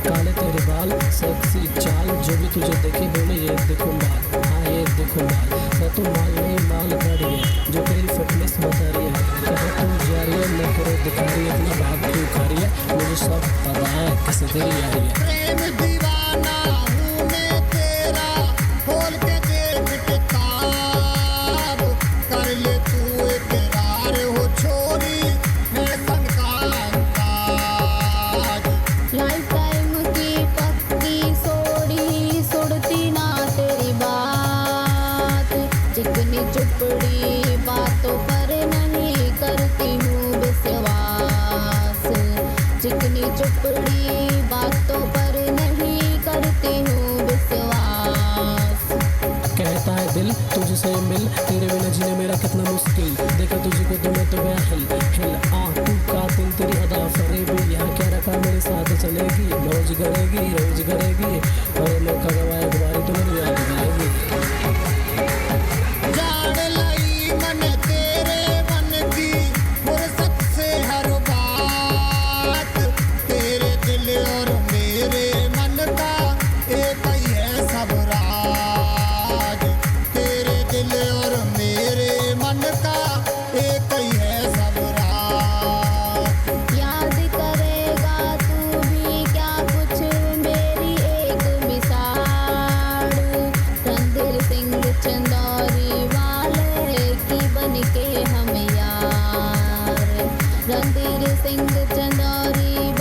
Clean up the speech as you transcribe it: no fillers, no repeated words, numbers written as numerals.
काले तेरे बाल सेक्सी चाल, जो भी तुझे देखे बोले ये देखो माल, हाँ ये देखो माल। मैं तो माल नहीं माल गाड़ी है जो तेरी फिटनेस बता रही है। कहाँ तू जा रही है मैं तेरे दिखा रही है, इतना भाग क्यों खा रही है, मुझे सब पता है कैसे तेरी आ रही है। प्रेम दीवाना हूँ मैं तेरा, खोल के देख किताब, कर ले तू इकरार हो छोरी फैशन का अंदाज। लाइफ टाइम की पक्की सोड़ी, सुड़ती ना तेरी बात, चिकनी चुपड़ी बातों पर नहीं करती हूँ विश्वास, चिकनी चुपड़ी बातों पर नहीं करती हूँ विश्वास। कहता है दिल तुझसे मिल, तेरे बिना जीने मेरा कितना मुश्किल, देखा तुझको तो मैं तो गया हिल हिल। तू का दिल तेरी अदा फरेबी, यहाँ क्या रखा मेरे साथ चलेगी, मौज करेगी रोज करेगी, और मौका गवाए दोबारा तो मेरी याद दिलाएगी। जान लाई मन तेरे मन की फुर्सत से हर बात, तेरे दिल और मेरे मन का एक ही है सब राज, तेरे दिल और मेरे मन का एक ही है सब राज। याद करेगा तू भी क्या कुछ मेरी एक मिसाल, रणधीर सिंह चंदौरी वाले की बन के हम यार, रणधीर सिंह चंदौरी